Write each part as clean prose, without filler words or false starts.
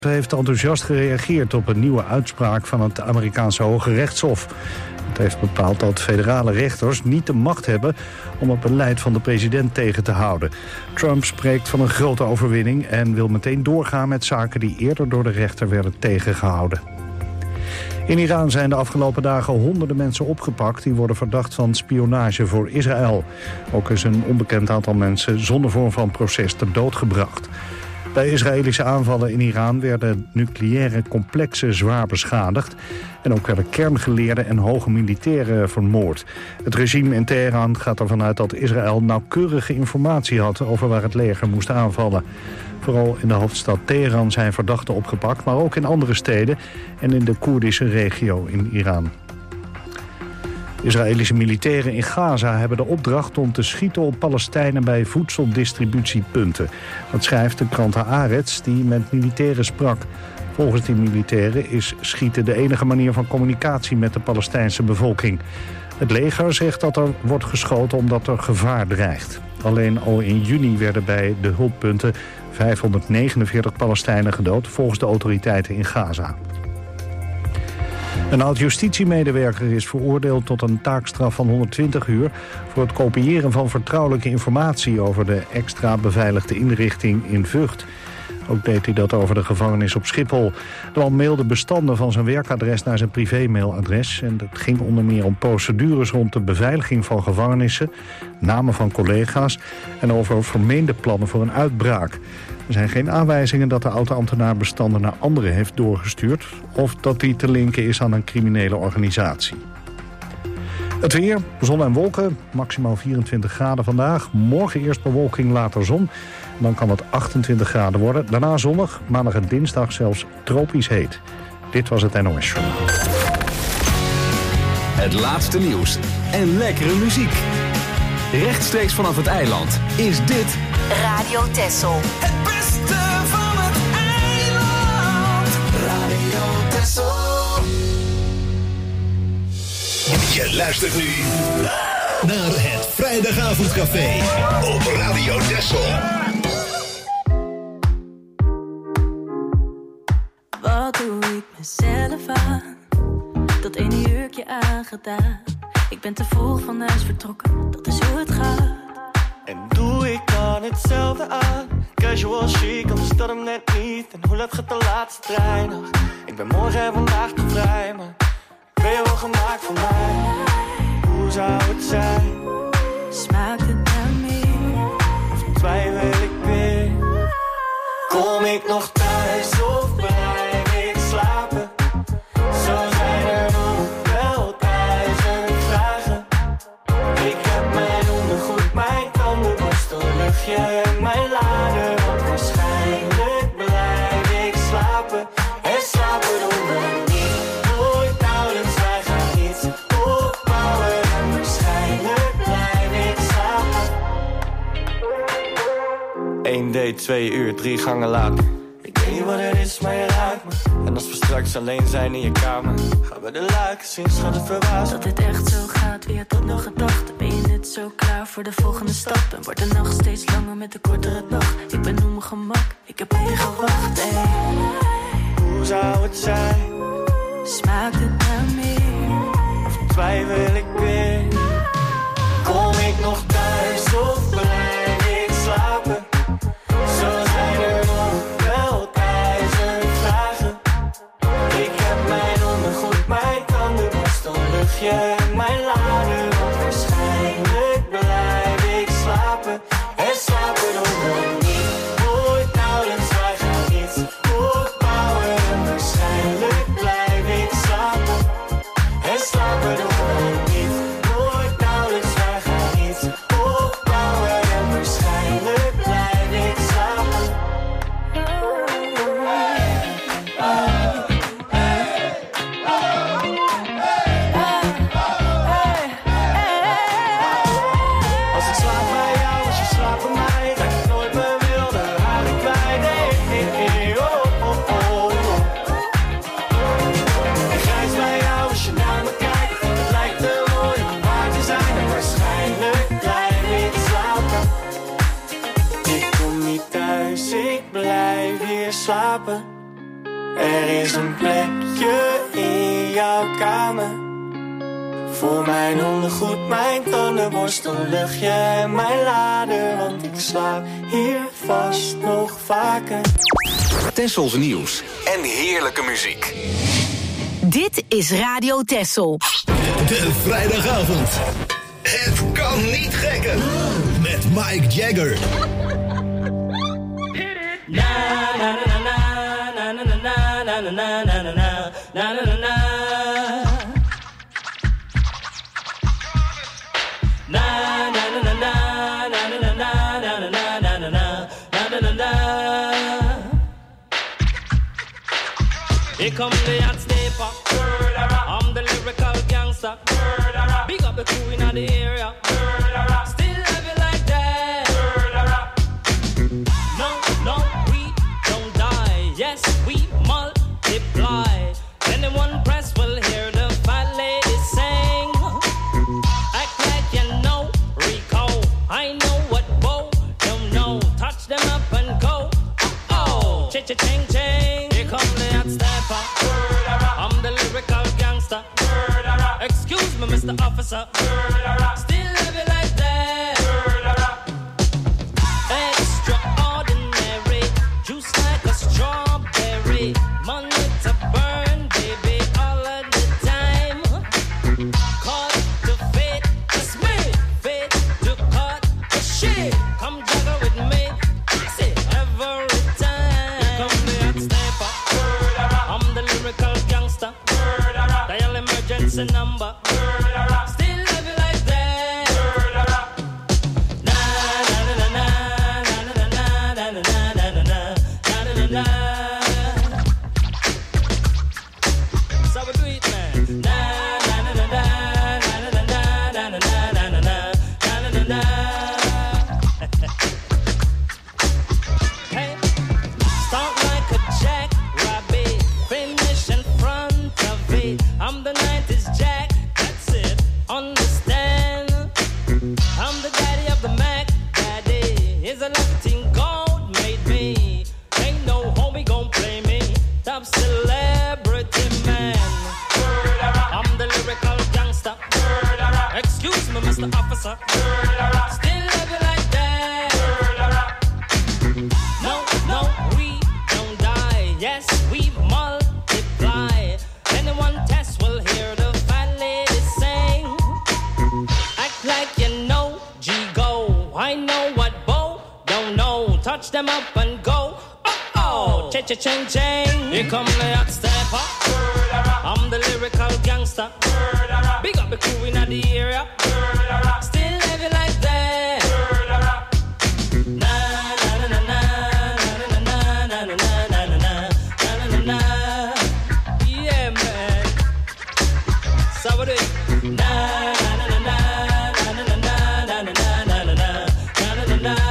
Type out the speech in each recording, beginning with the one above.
heeft enthousiast gereageerd op een nieuwe uitspraak van het Amerikaanse Hoge Rechtshof. Het heeft bepaald dat federale rechters niet de macht hebben om het beleid van de president tegen te houden. Trump spreekt van een grote overwinning en wil meteen doorgaan met zaken die eerder door de rechter werden tegengehouden. In Iran zijn de afgelopen dagen honderden mensen opgepakt die worden verdacht van spionage voor Israël. Ook is een onbekend aantal mensen zonder vorm van proces ter dood gebracht. Bij Israëlische aanvallen in Iran werden nucleaire complexen zwaar beschadigd. En ook werden kerngeleerden en hoge militairen vermoord. Het regime in Teheran gaat ervan uit dat Israël nauwkeurige informatie had over waar het leger moest aanvallen. Vooral in de hoofdstad Teheran zijn verdachten opgepakt, maar ook in andere steden en in de Koerdische regio in Iran. Israëlische militairen in Gaza hebben de opdracht om te schieten op Palestijnen bij voedseldistributiepunten. Dat schrijft de krant Haaretz die met militairen sprak. Volgens die militairen is schieten de enige manier van communicatie met de Palestijnse bevolking. Het leger zegt dat er wordt geschoten omdat er gevaar dreigt. Alleen al in juni werden bij de hulppunten 549 Palestijnen gedood, volgens de autoriteiten in Gaza. Een oud-justitiemedewerker is veroordeeld tot een taakstraf van 120 uur... voor het kopiëren van vertrouwelijke informatie over de extra beveiligde inrichting in Vught. Ook deed hij dat over de gevangenis op Schiphol. De man mailde bestanden van zijn werkadres naar zijn privémailadres. En het ging onder meer om procedures rond de beveiliging van gevangenissen, namen van collega's en over vermeende plannen voor een uitbraak. Er zijn geen aanwijzingen dat de oud-ambtenaar bestanden naar anderen heeft doorgestuurd of dat die te linken is aan een criminele organisatie. Het weer, zon en wolken, maximaal 24 graden vandaag. Morgen eerst bewolking, later zon. Dan kan het 28 graden worden. Daarna zonnig, maandag en dinsdag zelfs tropisch heet. Dit was het NOS Journaal. Het laatste nieuws en lekkere muziek. Rechtstreeks vanaf het eiland is dit Radio Texel. Het beste van het eiland. Radio Texel. Je luistert nu naar het Vrijdagavondcafé op Radio Texel. Wat doe ik mezelf aan? Dat ene jurkje aangedaan. Ik ben te vroeg van huis vertrokken, dat is hoe het gaat. En doe ik dan hetzelfde aan? Casual chic, anders dat hem net niet. En hoe laat gaat de laatste trein nog? Ik ben morgen en vandaag te vrij, maar ben je wel gemaakt voor mij? Hoe zou het zijn? Smaakt het naar meer? Of twijfel ik weer? Kom ik nog thuis of blijf ik slapen? Zo zijn er nog wel 1000 vragen. Ik heb mijn ondergoed, mijn tandenborstel, luchtje en mijn lader. Want waarschijnlijk blijf ik slapen. En slapen doen we niet. Nooit nauwelijks, wij gaan iets opbouwen. En waarschijnlijk blijf ik slapen. 1 date, 2 uur, 3 gangen later. Ik weet niet wat het is, maar je raakt me. En als we straks alleen zijn in je kamer, gaan we de luiken zien, schat het verbaasd. Dat dit echt zo gaat, wie had dat nog gedacht? Ben je net zo klaar voor de volgende stap? En wordt de nacht steeds langer met de kortere dag? Ik ben op mijn gemak, ik heb op je gewacht, ey. Hoe zou het zijn? Smaakt het naar meer? Of twijfel ik weer? Kom ik nog thuis of blijf ik slapen? Zo zijn er nog wel 1000 vragen. Ik heb mijn ondergoed, mijn tandenborstel, luchtje en mijn lader. Want waarschijnlijk blijf ik slapen. En slapen doen we niet. Nooit nauwelijks, wij gaan iets opbouwen. En waarschijnlijk blijf ik slapen. En slapen doen we niet. Nooit nauwelijks, wij gaan iets opbouwen. En waarschijnlijk blijf ik slapen. Als ik slaap bij jou, als je slaapt bij mij, dat ik nooit meer wil, dan raak ik kwijt. Hey, oh, oh, oh. Ik reis bij jou als je naar me kijkt. Het lijkt te mooi om waar te zijn. En waarschijnlijk blijf ik slapen. Ik kom niet thuis, ik blijf hier slapen. Er is een plekje in jouw kamer voor mijn ondergoed, mijn tandenborstel, luchtje en mijn lader. Want ik slaap hier vast nog vaker. Tessels nieuws en heerlijke muziek. Dit is Radio Tessel. De vrijdagavond. Het kan niet gekker. Met Mike Jagger. Na na na na na na na na na na na na na na na. Here come the hot stepper. I'm the lyrical gangster. Big up the crew in the area. Still love it like that. No, we don't die. Yes, we multiply. Anyone press will hear the fat lady sing. Act like you know Rico. I know what Bo don't know. Touch them up and go. Oh, ching ching. Here come the hot stepper. I'm the lyrical gangster. Excuse me, Mr. Officer. Still live it like that. Extraordinary. Juice like a strawberry. Money to burn, baby, all of the time. Cut to fit, it's me. Fit to cut the shit. Come juggle with me. That's it, every time. Come the hot stepper. I'm the lyrical gangster. Dial emergency number. Still live it like that. Na na na na na na na na na na na na. So we do it, man. Na na na na na na na na na na na na. Hey, start like a jackrabbit, finish in front of it. I'm the 90s Jack, that's it, understand? I'm the daddy of the Mac, daddy. Is a lucky thing God made me. Ain't no homie gon' play me. Top celebrity man. I'm the lyrical gangster. Excuse me, Mr. Officer. Still live it like that. No, we don't die. Yes, we multiply. Anyone test will hear the fat lady sing. Act like you know G-Go. I know what Bo don't know. Touch them up and go. Oh, cha-cha-ching-ching. Here come the hot stepper. I'm the lyrical gangster. Big up the crew in the area. Still live it like that. Na na na na na na na na na na na na. Yeah, man. So what do it? Na na na na na na na na na na na na.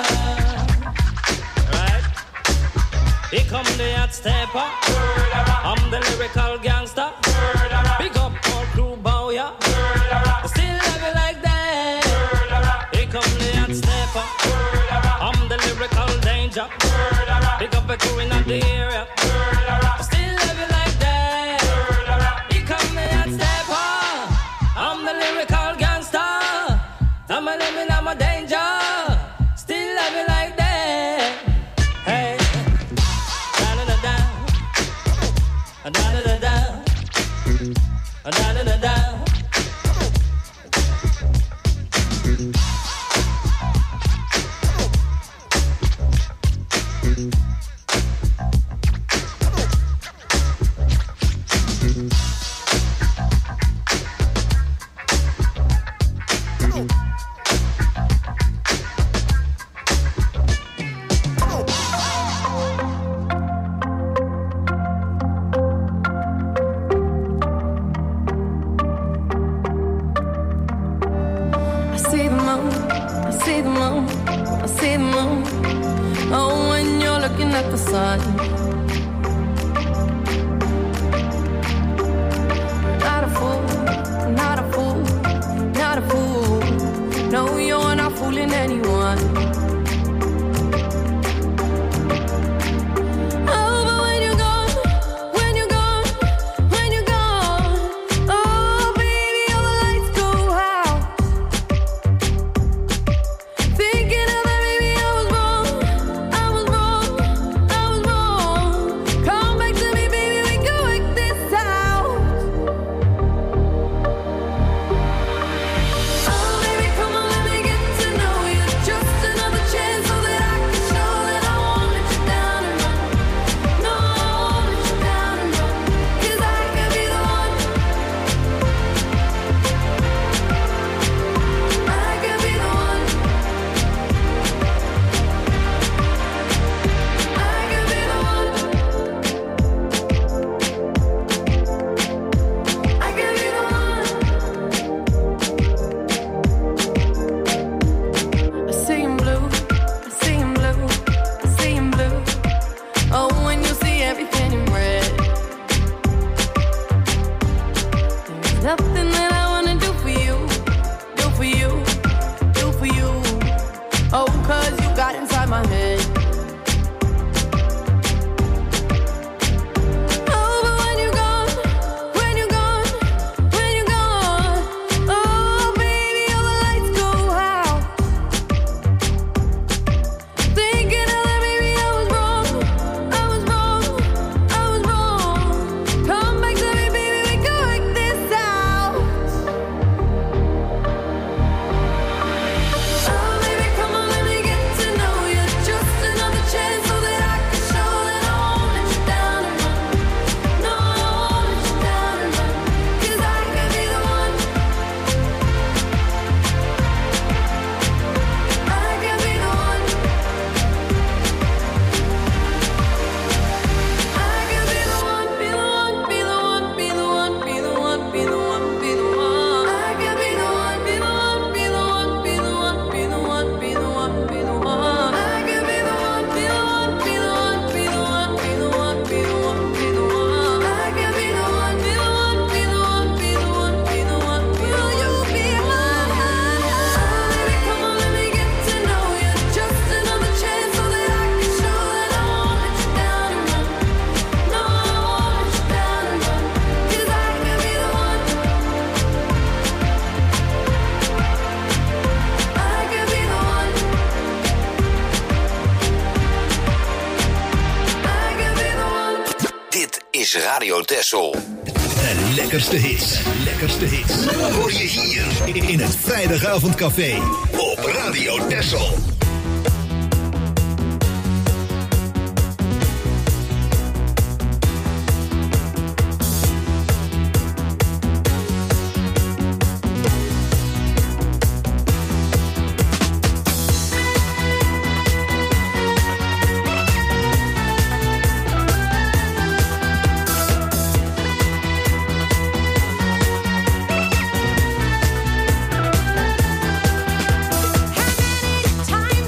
Right? Here come the hot stepper. I'm the lyrical gangster. Big up all crew bow, yeah. Still love it like that. Here come the hot stepper. I'm the lyrical danger. Big up the crew in the area. Still love it like that. Here come the hot stepper. I'm the lyrical gangster. I'm a living, I'm a danger. Still love it like that. Hey. Da-da-da-da. Da-da-da-da. Da-da-da-da. Oh, when you're looking at the sun. Not a fool, not a fool, not a fool. No, you're not fooling anyone. Oh, but when you're gone, is Radio Texel. De lekkerste hits. Hoor je hier in het Vrijdagavondcafé op Radio Texel. Time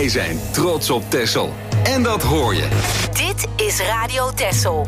Wij zijn trots op Texel. En dat hoor je. Dit is Radio Texel.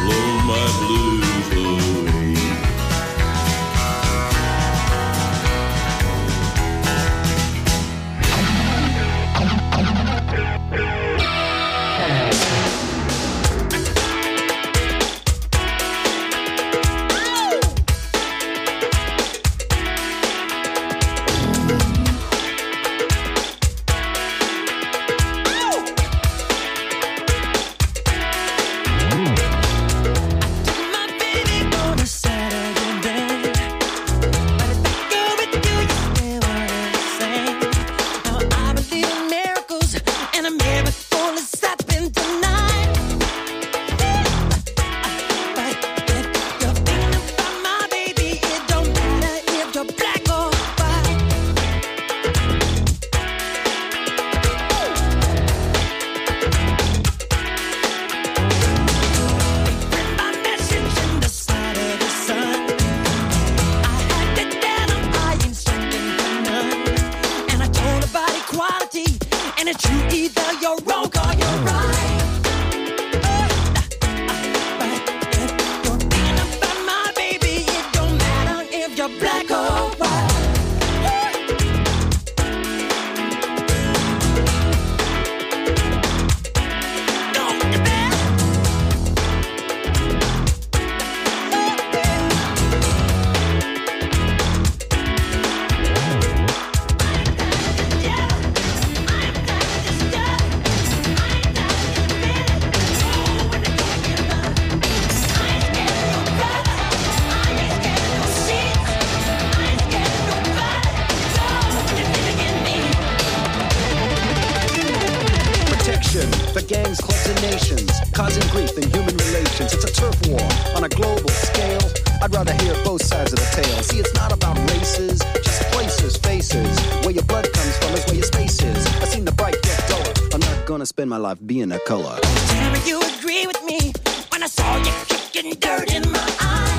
blow my blues away. For gangs, clubs, and nations, causing grief in human relations. It's a turf war on a global scale. I'd rather hear both sides of the tale. See, it's not about races, just places, faces. Where your blood comes from is where your space is. I've seen the bright get duller. I'm not gonna spend my life being a color. Tell me you agree with me when I saw you kicking dirt in my eye.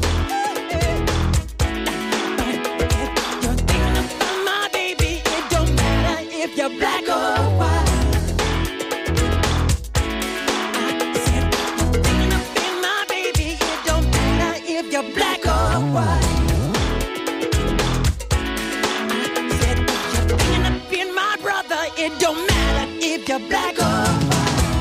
You're thinking about my baby. It don't matter if you're black or white. You're black or white. I said you're thinking of being my brother. It don't matter if you're black or white.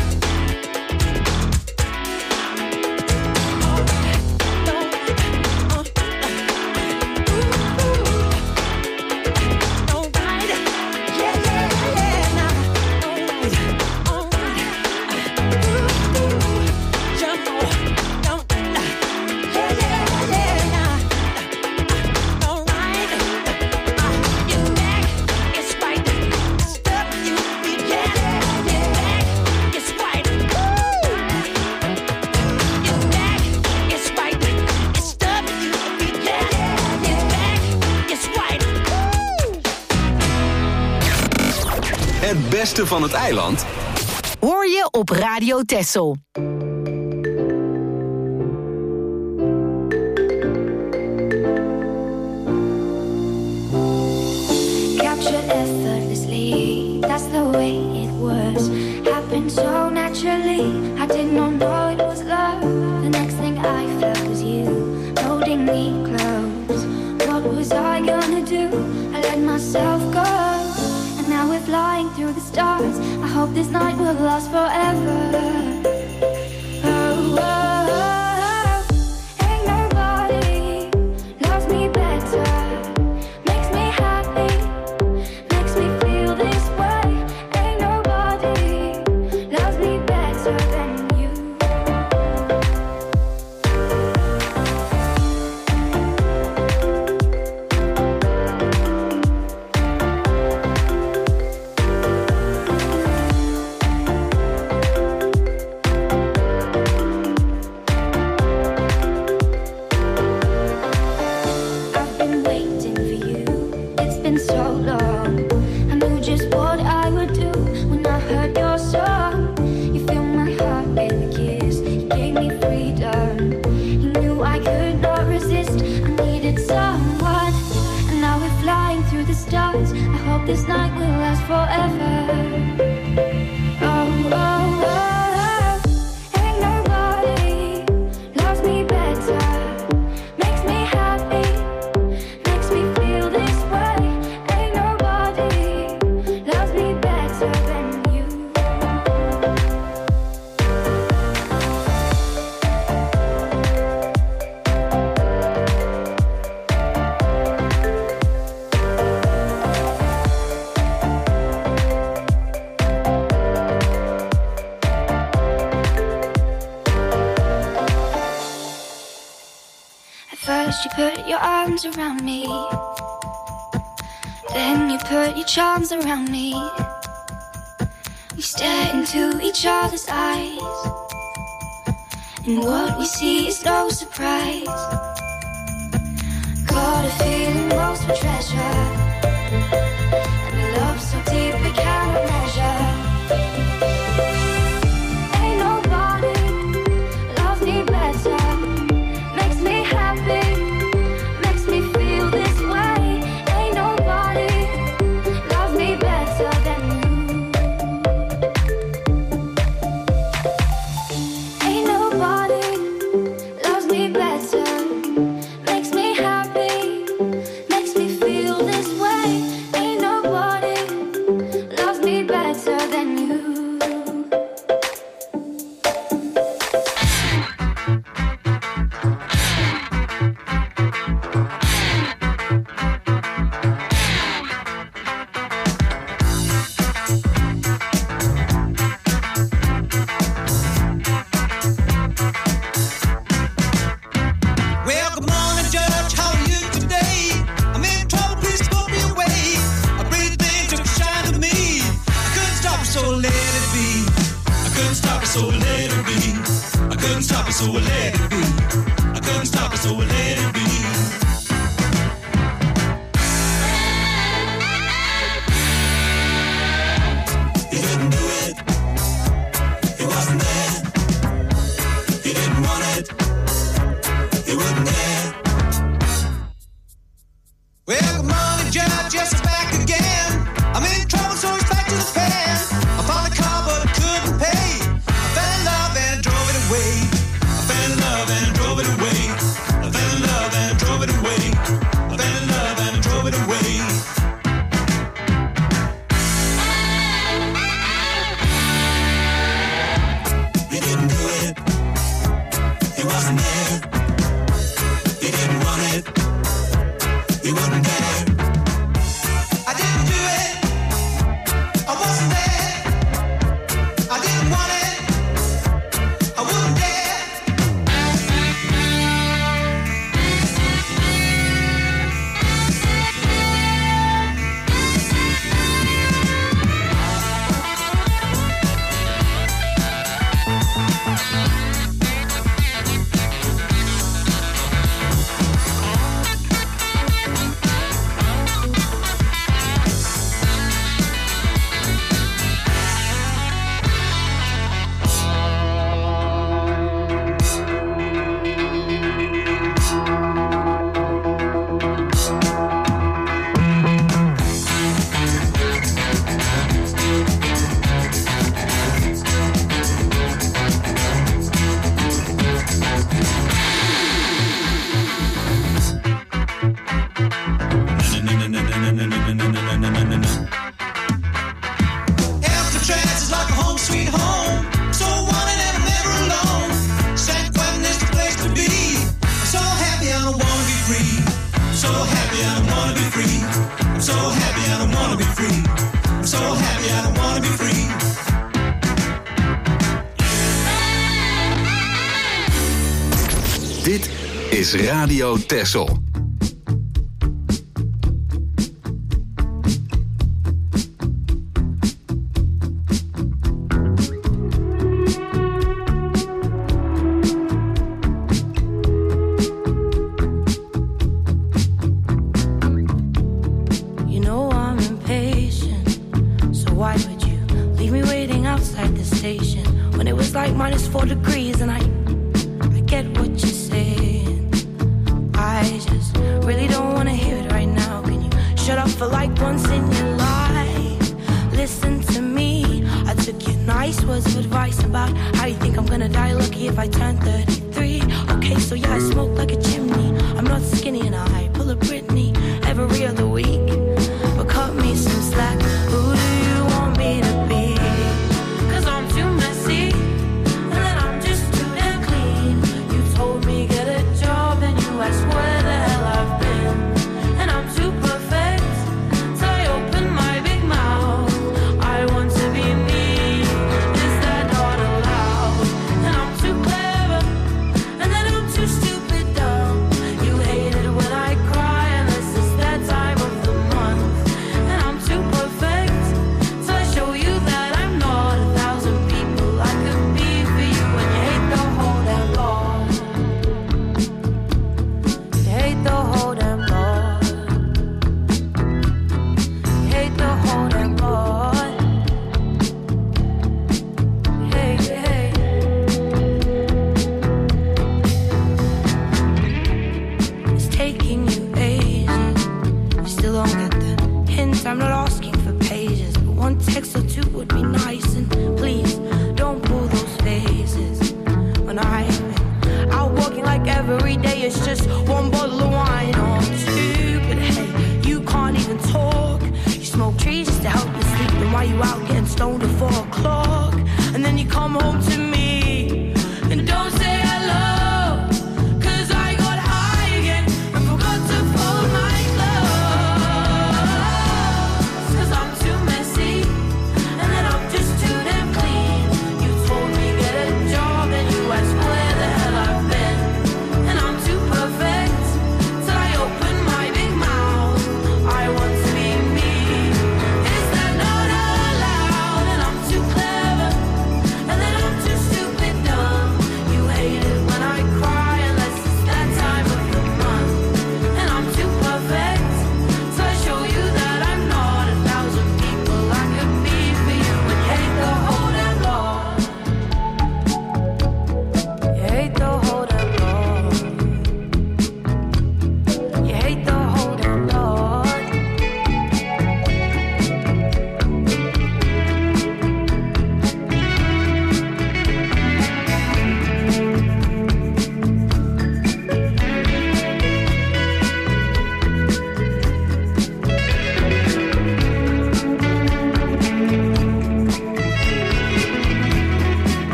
Het beste van het eiland hoor je op Radio Texel. Captured effortlessly, that's the way it was. Happened so naturally, I did not know it was love. The next thing I felt was you, holding me close. What was I gonna do? I let myself go. Now we're flying through the stars. I hope this night will last forever. Oh, oh, oh. Ain't nobody loves me better. Makes me happy, makes me feel this way. Ain't nobody loves me better than you. This night will last forever. Oh, oh, oh, oh. Ain't nobody you put your arms around me. Then you put your charms around me. We stare into each other's eyes, and what we see is no surprise. Got a feeling lost for treasure, and a love so deep we cannot measure. Ain't nobody loves me better, makes me happy, makes me feel this way. Ain't nobody loves me better than you. Ain't nobody loves me better, makes me happy, makes me feel this way. Ain't nobody loves me better than you. Well, good morning, Judge. How are you today? I'm in trouble, please put me away. A pretty thing took a shine to me. I couldn't stop it, so I let it be. I couldn't stop it, so I let it be. I couldn't stop it, so I let it be. I couldn't stop it, so I let it be. He didn't do it. He wasn't there. He didn't want it. He wouldn't dare. Well, good morning, Judge, yes, I'm back again. I'm in trouble, so it's back to the pen. I found a car, but I couldn't pay. I fell in love and drove it away. I fell in love and drove it away. I fell in love and drove it away. I fell in love and drove it away. He didn't do it. He wasn't there. He didn't want it. He wouldn't dare. I didn't do it. I wasn't there. I didn't want it. I wouldn't dare. Alcatraz is like a home sweet home. So wanted and I'm never alone. San Quentin is the place to be. I'm so happy I don't wanna be free. I'm so happy I don't wanna be free. I'm so happy I don't wanna be free. I'm so happy I don't wanna be free. Dit is Radio Texel. You know I'm impatient, so why would you leave me waiting outside the station when it was like -4 degrees and I get what you're saying. I just really don't wanna hear it right now. Can you shut up for like once in your life? Listen to me. I took your nice words of advice about how you think I'm gonna die lucky if I turn 33. Okay, so yeah, I smoke like a chimney. I'm not skinny and I pull a Britney every other week. But cut me some slack. Who do you want me to be? 'Cause I'm too messy and then I'm just too damn clean. You told me get a job and you asked where the hell I've been. And I'm too perfect, so I open my big mouth. I want to be me. Is that not allowed? And I'm too clever and then I'm too stupid dumb. You hated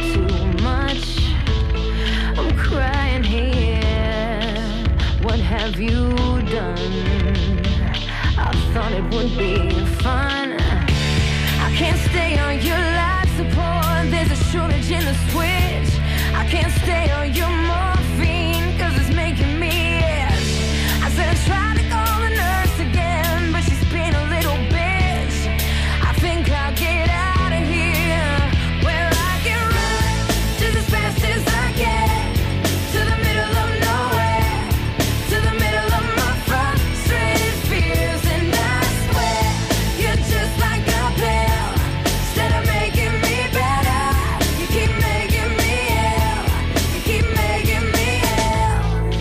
too much. I'm crying here. What have you done? I thought it would be fun. I can't stay on your life support. There's a shortage in the switch. I can't stay on your morphine, cause it's making me itch. I said I tried to call the nurse again, but she's been a little bitch. I think I'll get out of here, where I can run just as fast as I can, to the middle of nowhere, to the middle of my frustrated fears. And I swear, you're just like a pill. Instead of making me better, you keep making me ill. You keep making me ill.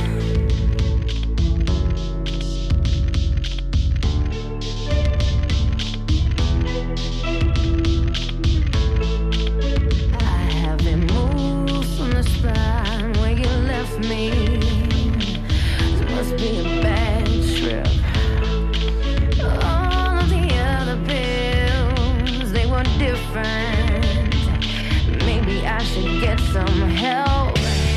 I haven't moved from the spot where you left me. This must be a bad trip. All of the other pills, they were different. Maybe I should get some help.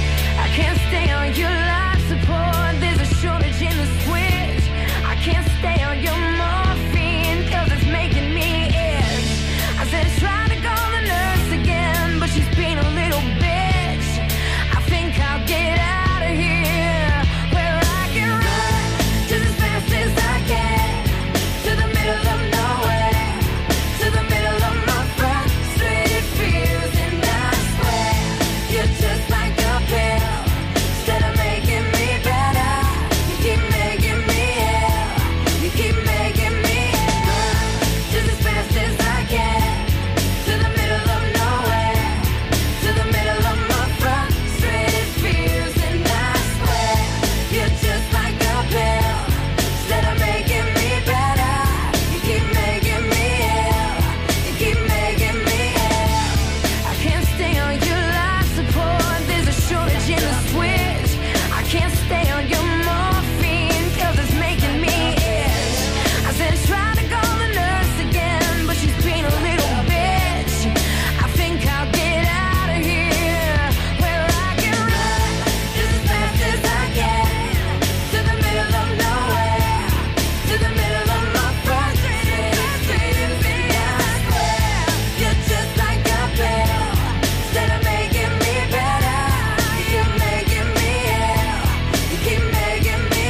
I can't stay on your life support. There's a shortage in the switch. I can't stay on your morphine, cause it's making me itch. I said try to call the nurse again, but she's been a little bitch. I think I'll get out of here, where I can run just as fast as I can, to the middle of nowhere, to the middle of my frustrated fears. And I swear, you're just like a pill. Instead of making me better, you keep making me ill. You keep making me ill. Just as fast as I can, to the middle of nowhere, to the middle of my frustrated fears. And I swear, you're just like a pill. Instead of making me better, you keep making me ill. You keep making me ill. I can't stay on your life support. There's a shortage in the switch. I can't stay on your morphine, cause it's making me itch. I said try to call the nurse again, but she's been a little bitch. I think I'll get out of here, where I can run just as fast as I can, to the middle of nowhere, to the middle of my frustrated fears. And I swear, you're just like a pill. Instead of making me better, you keep making me ill. You keep making me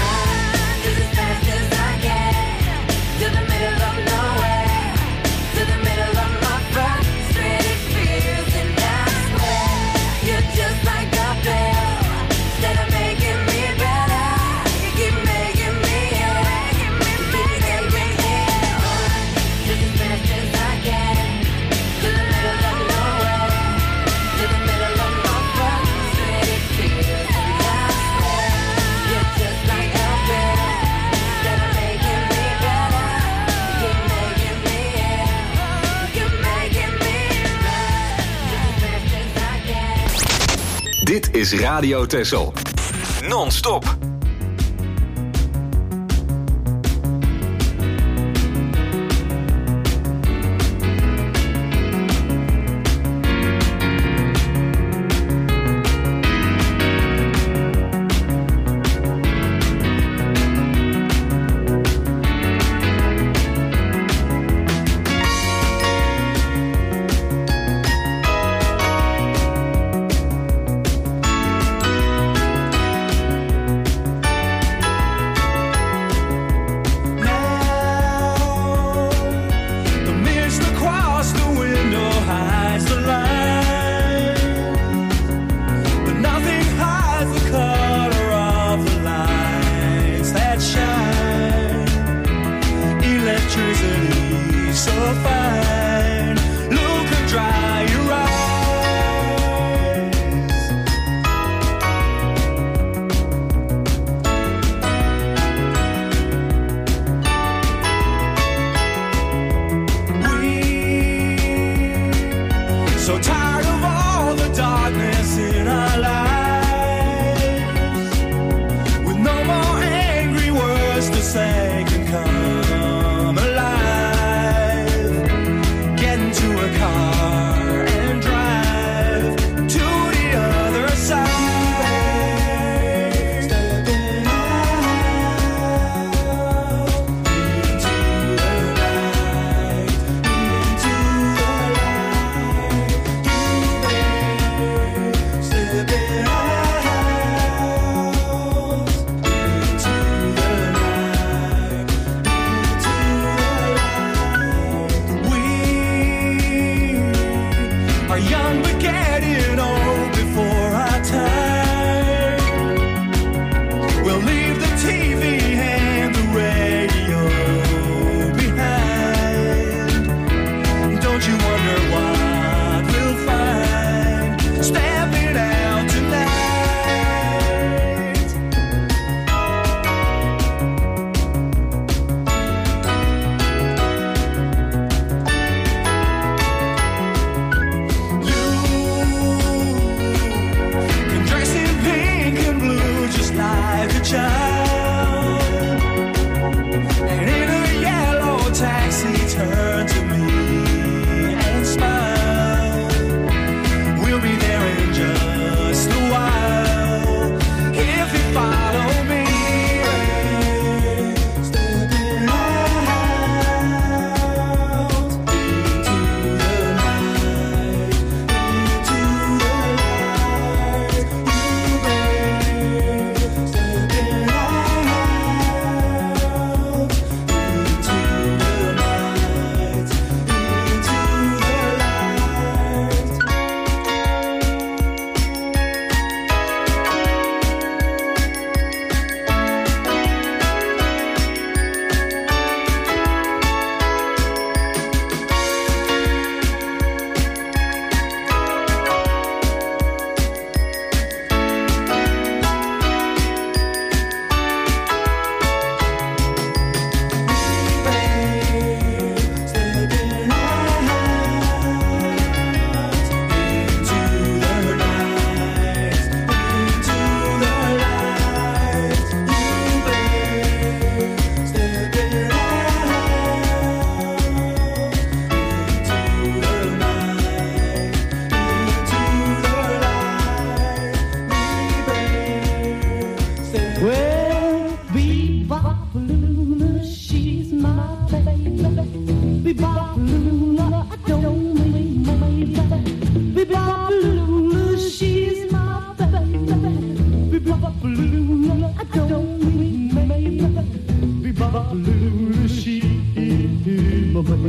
run just as fast as I can, to the middle of nowhere, to the middle of my frustrated fears. And I swear, you're just like a pill. Instead of making me better, you keep making me ill. You keep making me ill. Just as fast as I can, to the middle of nowhere, to the middle of my frustrated fears. And I swear, you're just like a pill. Instead of making me better, you keep making me ill. You keep making me run just as fast as I can. Dit is Radio Texel. Non-stop. car and drive.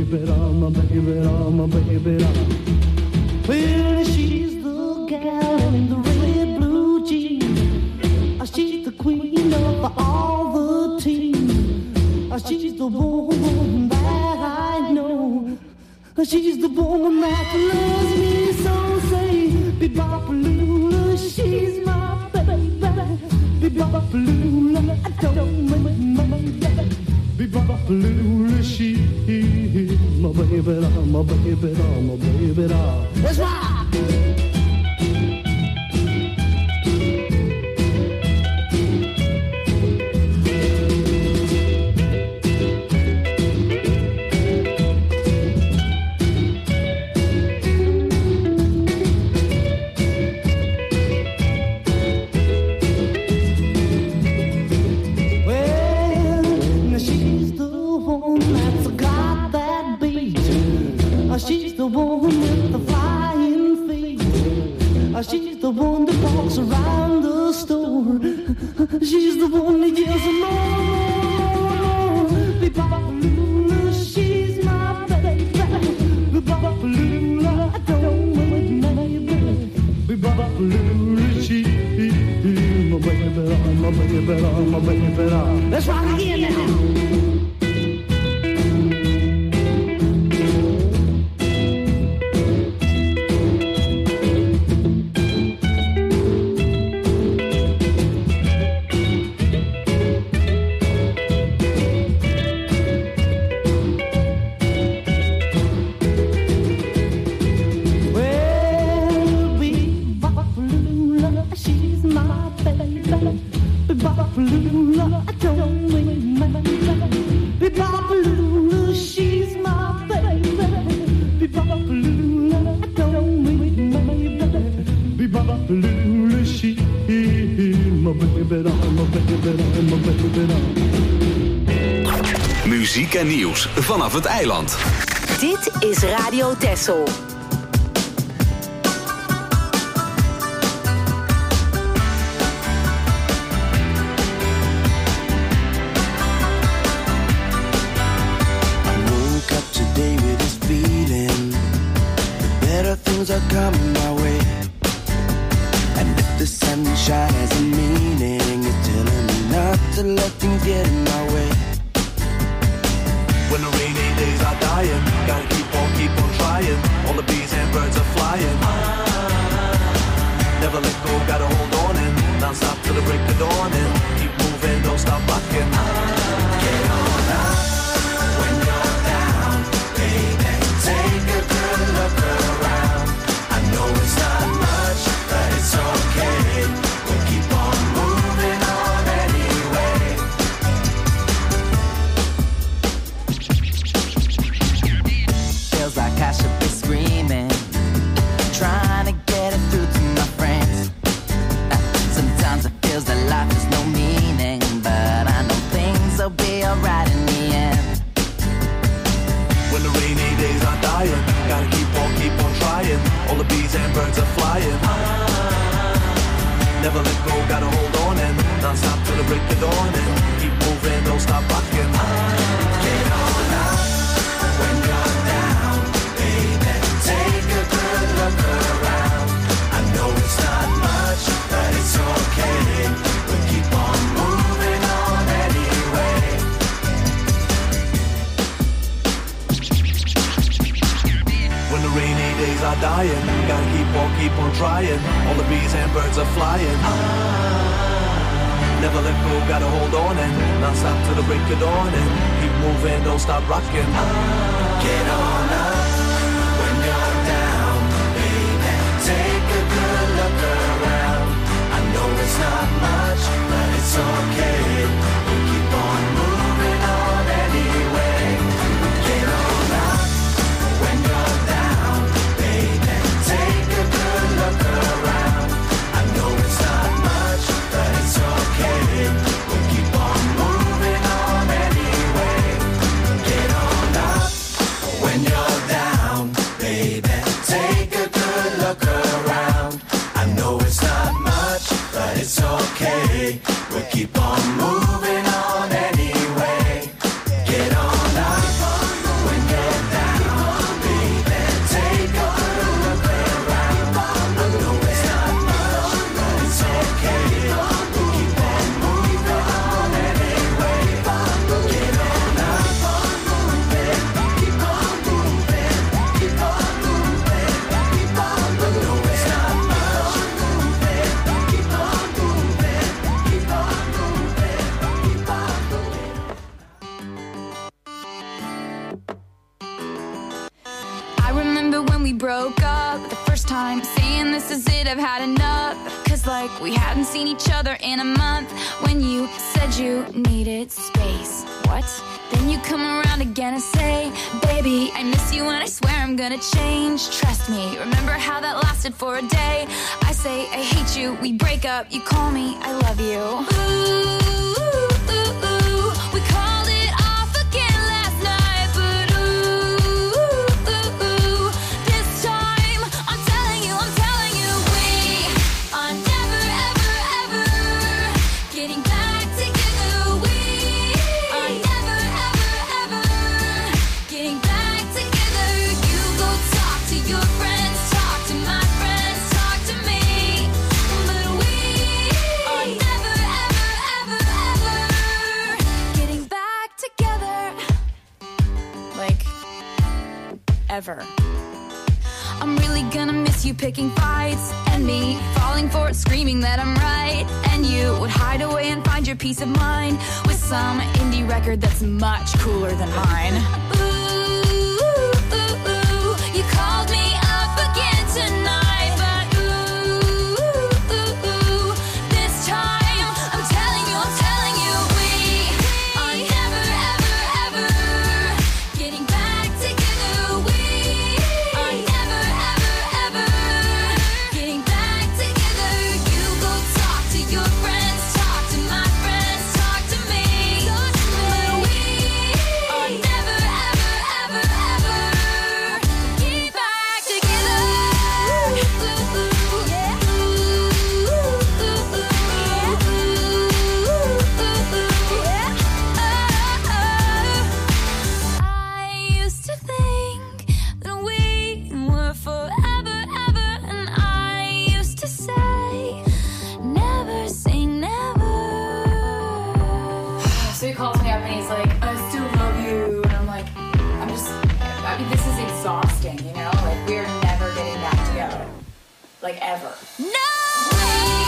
baby doll, my baby doll, my baby doll. Well, she's the gal in the red blue jeans. She's the queen of all the teams. She's the woman that I know. She's the woman that loves me so. Say, Bebopalula, she's my baby. Bebopalula, I don't make my baby. Bebopalula, she's my baby doll, my baby doll, my baby doll. Let's rock! She's the one with the flying feet. She's the one that walks around the store. She's the one that yells more. Bebopalula, she's my baby. Bebopalula, I don't want my baby. Bebopalula, she's my baby, my baby, my baby. Let's rock again now. Muziek en nieuws vanaf het eiland. Dit is Radio Texel. Are coming my way, and if the sunshine has a meaning, it's telling me not to let things get in my way. When the rainy days are dying, gotta keep on trying. All the bees and birds are flying. Never let go, gotta hold on and non-stop till the break of dawn. And keep moving, don't stop rocking. Get on up when you're down, baby. Take a good look around. It's not much, but it's okay. We'll keep on moving on anyway. Feels like I should be screaming, trying to get it through to my friends. Sometimes it feels that life has no meaning, but I know things will be alright in the end. When the rainy days are dying, gotta keep on trying. All the bees and birds are flying. Never let go, gotta hold on and non-stop till the break of dawn. And keep moving, don't stop rocking. Get on up when you're down, baby. Take a good look around. I know it's not much, but it's okay. We'll keep on moving on anyway. When the rainy days are dying, gotta keep on trying. All the bees and birds are flying. Never let go, gotta hold on and non-stop till the break of dawn. And keep moving, don't stop rocking. Get on up when you're down, baby. Take a good look around. I know it's not much, but it's okay. We'll keep on moving on anyway. Get on up when you're down, baby. Take a good look around. I know it's not much, but it's okay. We'll keep on moving on anyway. Get on up when you're down, baby. Take a good look around. I know it's not much, but it's okay. We'll keep on moving on anyway. Get on up when you're down. have had enough. Cause like we hadn't seen each other in a month. When you said you needed space. What? Then you come around again and say, baby, I miss you and I swear I'm gonna change. Trust me, remember how that lasted for a day? I say I hate you, we break up, you call me, I love you. Ooh, ooh, ooh, we called it off again last night. But ooh, ooh, ooh, this time I'm telling you, we are never, ever, ever getting back together. We are never, ever, ever getting back together. You go talk to your friends, talk to my friends, talk to me. But we are never, ever, ever, ever getting back together. Like, ever. I'm really gonna miss you picking fights, and me falling for it, screaming that I'm right. And you would hide away and find your peace of mind with some indie record that's much cooler than mine. Ooh, ooh, ooh, you called me up again tonight. But ooh, ooh, ooh, this time I'm telling you, we are never, ever, ever getting back together. We are never, ever, ever getting back together. You go talk to your friends, talk to my friends, talk to me. But we are never, ever, ever, ever getting back together. Ooh, ooh, yeah. Ooh, ooh, ooh, yeah. I used to think that we were forever, ever, and I used to say, never say never. So he calls me up and he's like, I still love you. And I'm like, I mean, this is exhausting, you know? Like, we're never getting back together. Like, ever. No!